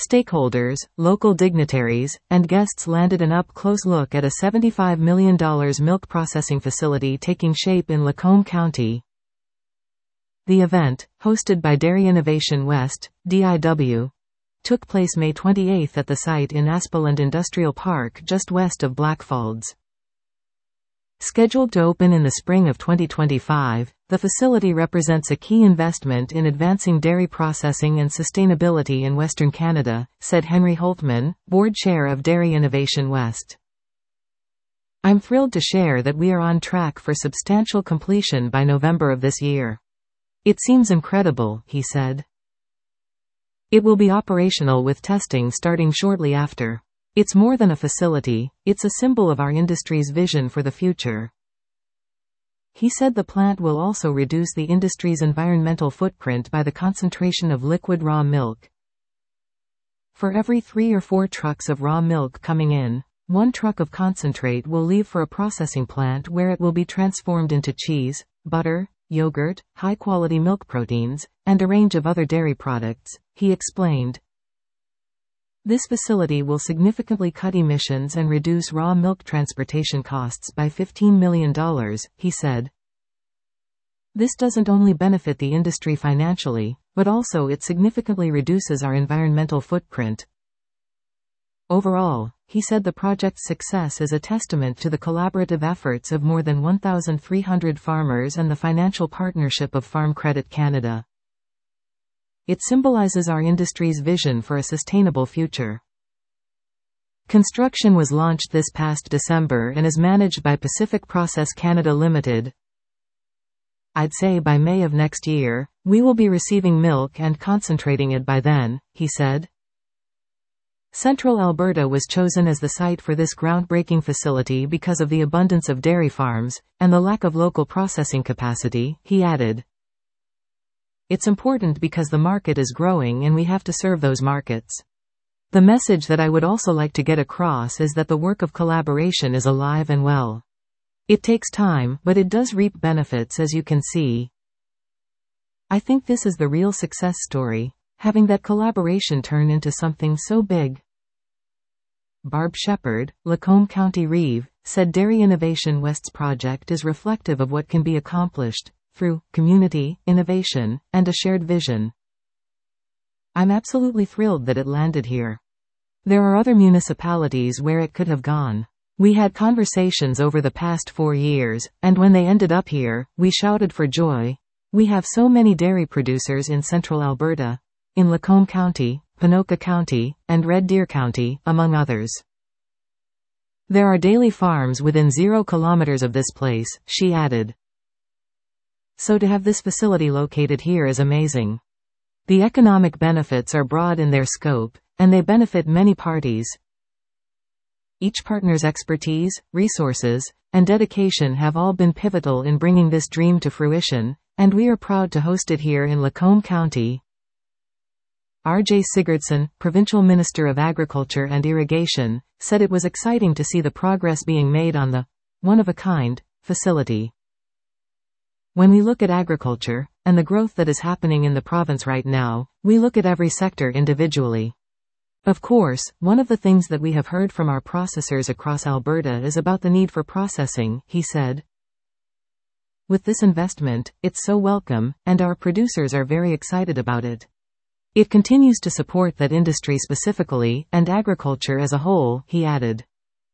Stakeholders, local dignitaries, and guests landed an up-close look at a $75 million milk processing facility taking shape in Lacombe County. The event, hosted by Dairy Innovation West, DIW, took place May 28 at the site in Aspeland Industrial Park just west of Blackfalds. Scheduled to open in the spring of 2025, the facility represents a key investment in advancing dairy processing and sustainability in Western Canada, said Henry Holtman, board chair of Dairy Innovation West. I'm thrilled to share that we are on track for substantial completion by November of this year. It seems incredible, he said. It will be operational with testing starting shortly after. It's more than a facility, it's a symbol of our industry's vision for the future. He said the plant will also reduce the industry's environmental footprint by the concentration of liquid raw milk. For every 3 or 4 trucks of raw milk coming in, 1 truck of concentrate will leave for a processing plant where it will be transformed into cheese, butter, yogurt, high-quality milk proteins, and a range of other dairy products, he explained. This facility will significantly cut emissions and reduce raw milk transportation costs by $15 million, he said. This doesn't only benefit the industry financially, but also it significantly reduces our environmental footprint. Overall, he said the project's success is a testament to the collaborative efforts of more than 1,300 farmers and the financial partnership of Farm Credit Canada. It symbolizes our industry's vision for a sustainable future. Construction was launched this past December and is managed by Pacific Process Canada Limited. I'd say by May of next year, we will be receiving milk and concentrating it by then, he said. Central Alberta was chosen as the site for this groundbreaking facility because of the abundance of dairy farms, and the lack of local processing capacity, he added. It's important because the market is growing and we have to serve those markets. The message that I would also like to get across is that the work of collaboration is alive and well. It takes time, but it does reap benefits, as you can see. I think this is the real success story, having that collaboration turn into something so big. Barb Shepherd, Lacombe County Reeve, said Dairy Innovation West's project is reflective of what can be accomplished through community, innovation, and a shared vision. I'm absolutely thrilled that it landed here. There are other municipalities where it could have gone. We had conversations over the past 4 years, and when they ended up here, we shouted for joy. We have so many dairy producers in central Alberta, in Lacombe County, Ponoka County, and Red Deer County, among others. There are dairy farms within 0 kilometers of this place, she added. So to have this facility located here is amazing. The economic benefits are broad in their scope, and they benefit many parties. Each partner's expertise, resources, and dedication have all been pivotal in bringing this dream to fruition, and we are proud to host it here in Lacombe County. R.J. Sigurdsson, Provincial Minister of Agriculture and Irrigation, said it was exciting to see the progress being made on the one-of-a-kind facility. When we look at agriculture, and the growth that is happening in the province right now, we look at every sector individually. Of course, one of the things that we have heard from our processors across Alberta is about the need for processing, he said. With this investment, it's so welcome, and our producers are very excited about it. It continues to support that industry specifically, and agriculture as a whole, he added.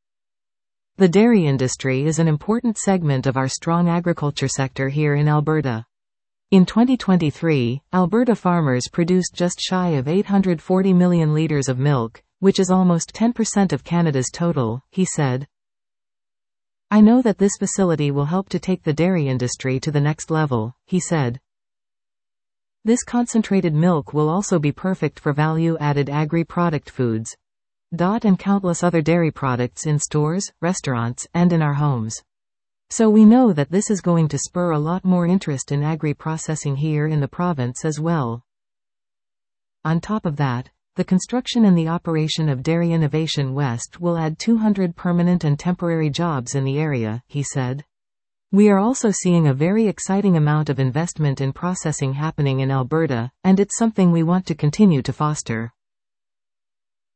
The dairy industry is an important segment of our strong agriculture sector here in Alberta. In 2023, Alberta farmers produced just shy of 840 million litres of milk, which is almost 10% of Canada's total, he said. I know that this facility will help to take the dairy industry to the next level, he said. This concentrated milk will also be perfect for value-added agri-product foods. And countless other dairy products in stores, restaurants, and in our homes. So we know that this is going to spur a lot more interest in agri-processing here in the province as well. On top of that, the construction and the operation of Dairy Innovation West will add 200 permanent and temporary jobs in the area, he said. We are also seeing a very exciting amount of investment in processing happening in Alberta, and it's something we want to continue to foster.